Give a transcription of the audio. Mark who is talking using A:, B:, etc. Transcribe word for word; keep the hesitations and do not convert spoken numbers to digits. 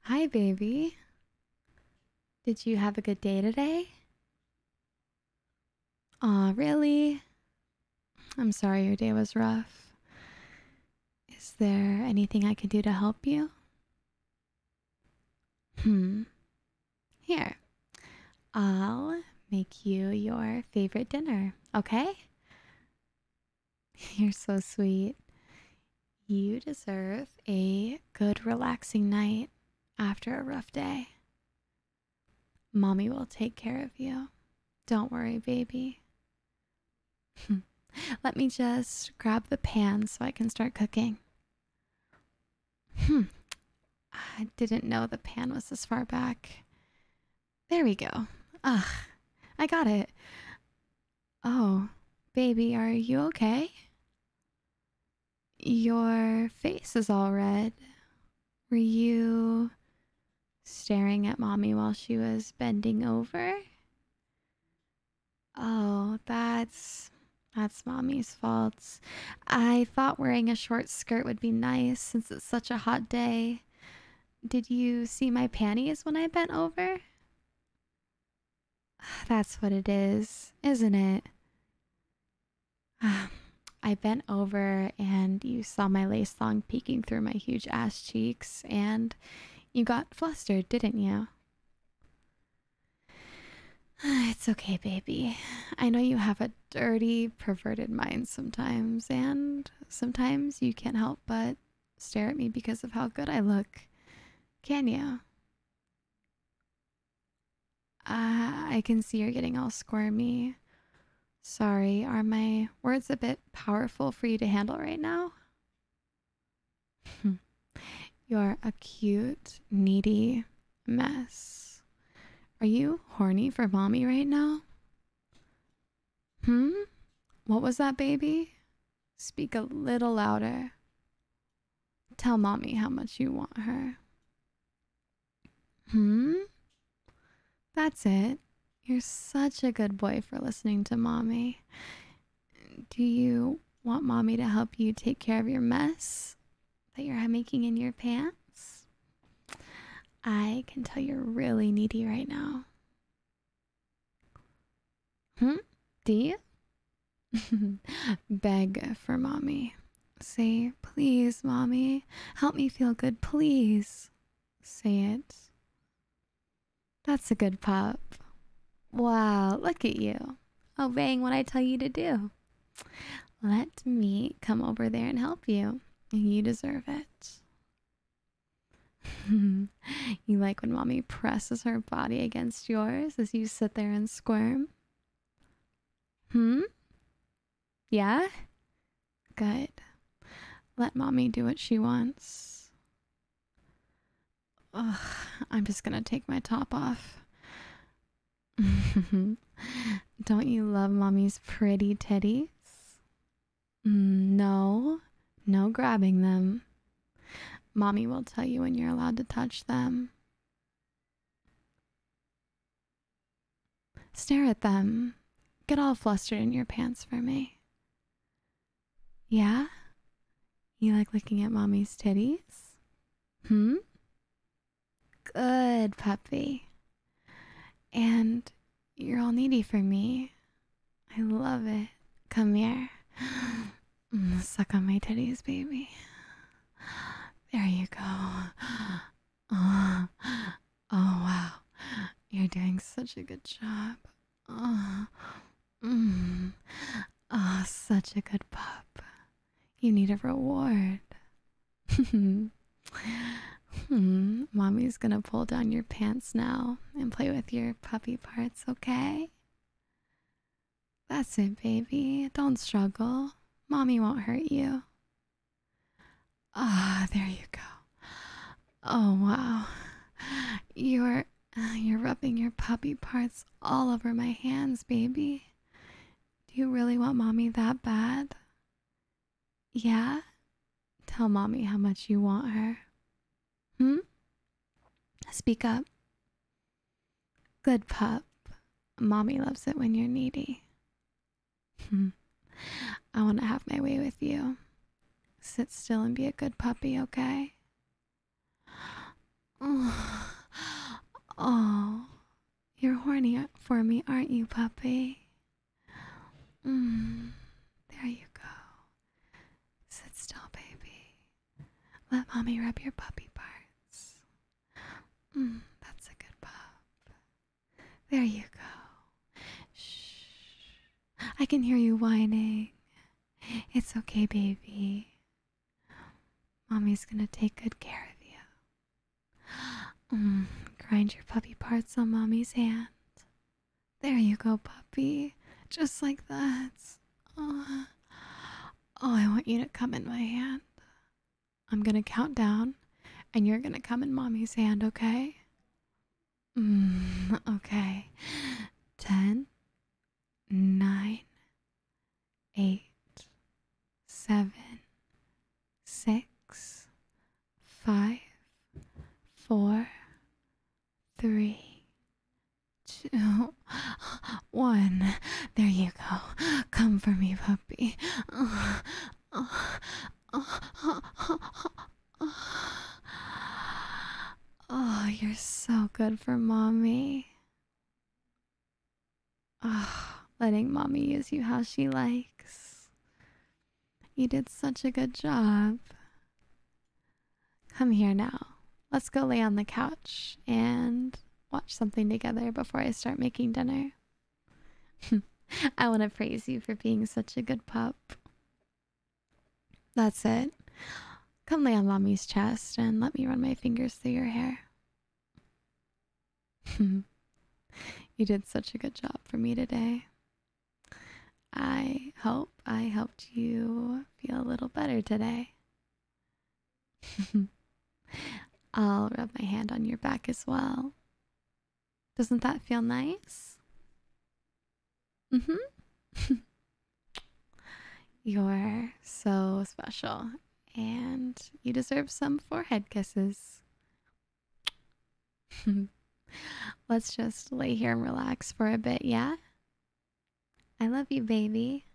A: Hi, baby. Did you have a good day today? Aw, really? I'm sorry your day was rough. Is there anything I could do to help you? Hmm. Here, I'll make you your favorite dinner, okay? You're so sweet. You deserve a good, relaxing night after a rough day. Mommy will take care of you. Don't worry, baby. Let me just grab the pan so I can start cooking. Hmm. I didn't know the pan was this far back. There we go. Ugh, I got it. Oh, baby, are you okay? Your face is all red. Were you staring at mommy while she was bending over? Oh, that's that's mommy's fault. I thought wearing a short skirt would be nice since it's such a hot day. Did you see my panties when I bent over? That's what it is, isn't it? I bent over and you saw my lace thong peeking through my huge ass cheeks, and you got flustered, didn't you? It's okay, baby. I know you have a dirty, perverted mind sometimes, and sometimes you can't help but stare at me because of how good I look. Can you? Uh, I can see you're getting all squirmy. Sorry, are my words a bit powerful for you to handle right now? You're a cute, needy mess. Are you horny for mommy right now? Hmm? What was that, baby? Speak a little louder. Tell mommy how much you want her. Hmm? That's it. You're such a good boy for listening to mommy. Do you want mommy to help you take care of your mess that you're making in your pants? I can tell you're really needy right now. Hmm? Do you? Beg for mommy. Say, please, mommy, help me feel good, please. Say it. That's a good pup. Wow, look at you. Obeying what I tell you to do. Let me come over there and help you. You deserve it. You like when mommy presses her body against yours as you sit there and squirm? Hmm? Yeah? Good. Let mommy do what she wants. Ugh, I'm just gonna take my top off. Don't you love mommy's pretty titties? Mm, no, no grabbing them. Mommy will tell you when you're allowed to touch them. Stare at them. Get all flustered in your pants for me. Yeah? You like looking at mommy's titties? Hmm? Good puppy. And you're all needy for me. I love it. Come here. Mm, suck on my titties, baby. There you go. Oh, oh wow. You're doing such a good job. Oh, mm. Oh, such a good pup. You need a reward. hmm. Mommy's gonna pull down your pants now and play with your puppy parts, okay? That's it, baby. Don't struggle. Mommy won't hurt you. Ah, there you go. Oh, wow. You're you're rubbing your puppy parts all over my hands, baby. Do you really want mommy that bad? Yeah? Tell mommy how much you want her. Hmm? Speak up. Good pup. Mommy loves it when you're needy. Hmm. I want to have my way with you. Sit still and be a good puppy, okay? for me, aren't you, puppy? Mm, there you go. Sit still, baby. Let mommy rub your puppy parts. Mm, that's a good pup. There you go. Shh. I can hear you whining. It's okay, baby. Mommy's gonna take good care of you. Mm, grind your puppy parts on mommy's hand. There you go, puppy. Just like that. Oh, oh, I want you to come in my hand. I'm gonna count down, and you're gonna come in mommy's hand, okay? Mm, okay. Ten, nine, eight, seven, six, five, four, three, two, one. There you go. Come for me, puppy. Oh, oh, oh, oh, oh, you're so good for mommy. Oh, letting mommy use you how she likes. You did such a good job. Come here now. Let's go lay on the couch and watch something together before I start making dinner. I want to praise you for being such a good pup. That's it. Come lay on mommy's chest and let me run my fingers through your hair. You did such a good job for me today. I hope I helped you feel a little better today. I'll rub my hand on your back as well. Doesn't that feel nice? Mm-hmm. You're so special, and you deserve some forehead kisses. Let's just lay here and relax for a bit, yeah? I love you, baby.